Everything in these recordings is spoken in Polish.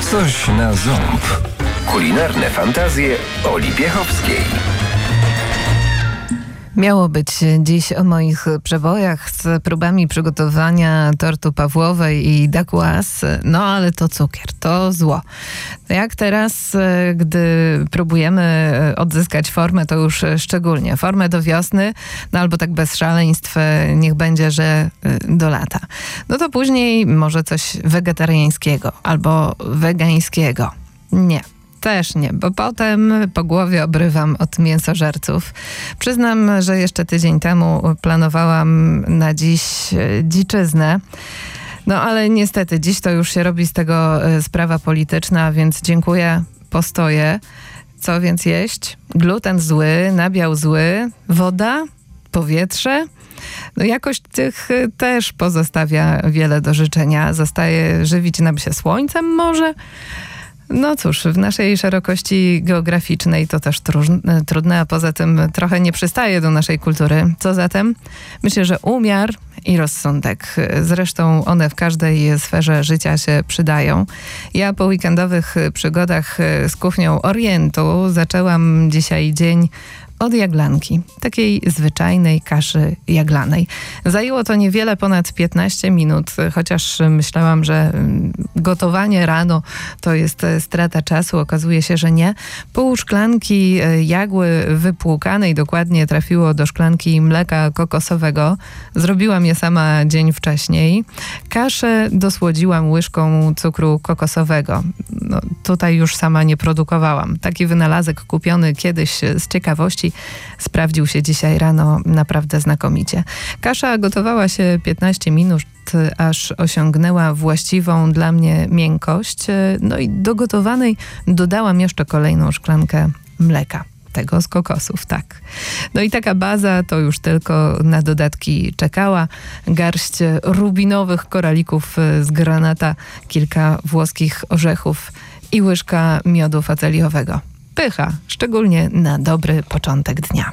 Coś na ząb. Kulinarne fantazje Oli Piechowskiej. Miało być dziś o moich przebojach z próbami przygotowania tortu Pawłowej i dacquoise, no ale to cukier, to zło. Jak teraz, gdy próbujemy odzyskać formę, to już szczególnie formę do wiosny, no albo tak bez szaleństw, niech będzie, że do lata. No to później może coś wegetariańskiego albo wegańskiego. Nie. Też nie, bo potem po głowie obrywam od mięsożerców. Przyznam, że jeszcze tydzień temu planowałam na dziś dziczyznę. No ale niestety dziś to już się robi z tego sprawa polityczna, więc dziękuję, postoję. Co więc jeść? Gluten zły, nabiał zły, woda, powietrze. No jakość tych też pozostawia wiele do życzenia. Zostaje żywić nam się słońcem może? No cóż, w naszej szerokości geograficznej to też trudne, a poza tym trochę nie przystaje do naszej kultury. Co zatem? Myślę, że umiar i rozsądek. Zresztą one w każdej sferze życia się przydają. Ja po weekendowych przygodach z kuchnią Orientu zaczęłam dzisiaj dzień od jaglanki, takiej zwyczajnej kaszy jaglanej. Zajęło to niewiele ponad 15 minut, chociaż myślałam, że gotowanie rano to jest strata czasu. Okazuje się, że nie. Pół szklanki jagły wypłukanej dokładnie trafiło do szklanki mleka kokosowego. Zrobiłam je sama dzień wcześniej. Kaszę dosłodziłam łyżką cukru kokosowego. No, tutaj już sama nie produkowałam. Taki wynalazek kupiony kiedyś z ciekawości sprawdził się dzisiaj rano naprawdę znakomicie. Kasza gotowała się 15 minut, aż osiągnęła właściwą dla mnie miękkość. No i do gotowanej dodałam jeszcze kolejną szklankę mleka. Tego z kokosów, tak. No i taka baza to już tylko na dodatki czekała. Garść rubinowych koralików z granata, kilka włoskich orzechów i łyżka miodu faceliowego. Pycha, szczególnie na dobry początek dnia.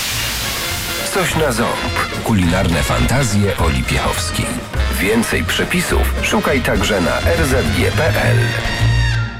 Coś na ząb. Kulinarne fantazje Oli Piechowskiej. Więcej przepisów szukaj także na rzg.pl.